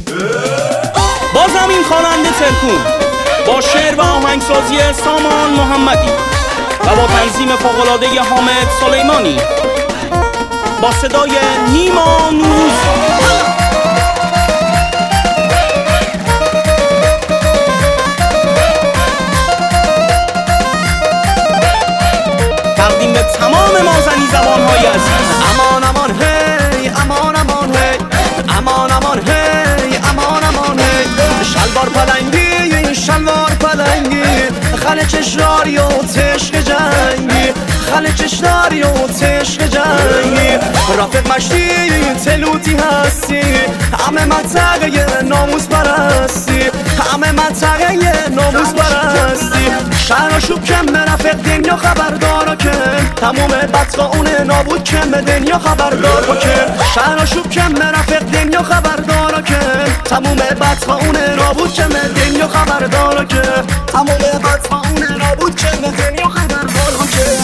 بازم این خواننده ترکون با شعر و آهنگسازی سامان محمدی و با تنظیم فوق‌العاده حامد سلیمانی با صدای نیما نوروزی تقدیم به تمام مازنی زبان‌های عزیز. امان امان هی، امان امان هی، امان امان هی، امان امان هی. شلوار پلنگی، شلوار پلنگی، خل چشداری و تشک جنگی، خل چشداری و تشک جنگی. رافق مشتی تلوتی هستی، همه منطقه ناموس پرستی، همه منطقه ناموس پرستی. شهر شوب کم به رفق دنیا خبردارا که تموم بدخواهون نابود کم به دنیا خبردار بکن. شهر شوب کم به رفق دنیا خبردارا که تموم بدخواهون نابود کم به دنیا خبردارا که تموم بدخواهون نابود کم به دنیا خبردارا که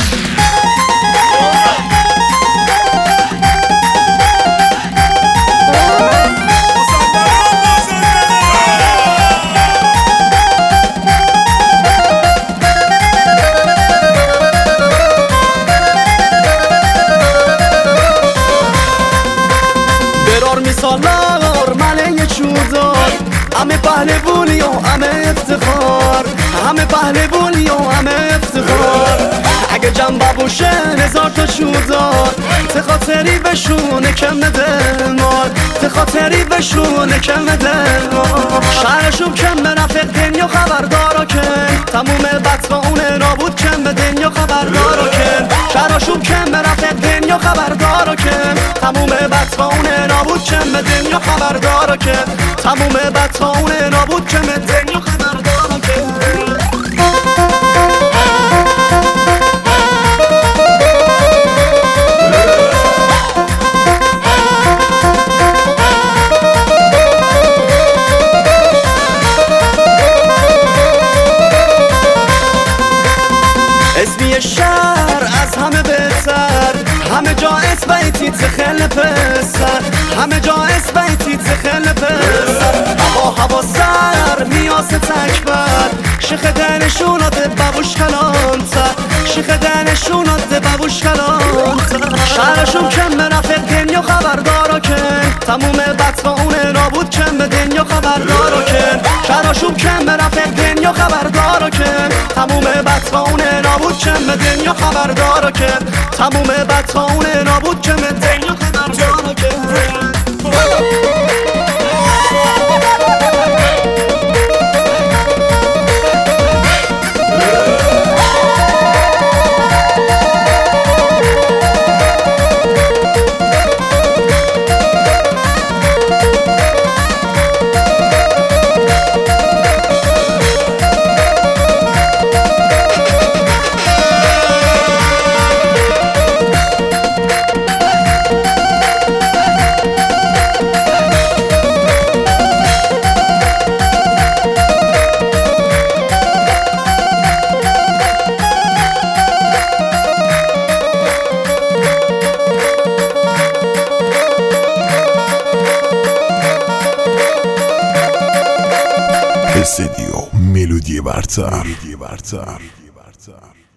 سالار مله چوزار، همه پهلوانی و همه افتخار، همه پهلوانی و همه افتخار. اگه جنبه باشه هزار تا چوزار، تخاطری بشونه کم دل مار، تخاطری بشونه کم دل مار. شهرشون کم به رفق دنیا خبردارا کن، تموم بدخواهون نابود کم به دنیا خبردارا کن. شهرشون کم به رفق دنیا خبردارا کن، تموم بدخواهون نابود کم به دنیا خبردارا کن، تموم بدخواهون نابود کم به دنیا خبردارا کن. اسمی شهر از همه بهتر، همه جا اسبیتی تخل پسر، همه جا اسبیتی تخل پسر. هوا سر میاس تکبر، شیخ دنشونات بابوش کلانتر، شیخ دنشونات بابوش کلانتر. شهرشون کم به رفق دنیا خبردارا کن، تموم بدخواهون نابود کم به دنیا خبردارا کن. شهرشون کم به رفق دنیا خبردارا کن، تموم بدخواهون نابود کم به دنیا خبردارا کن، تموم بدخواهون نابود کم به دنیا خبردارا کن. استدیو ملودی برتر.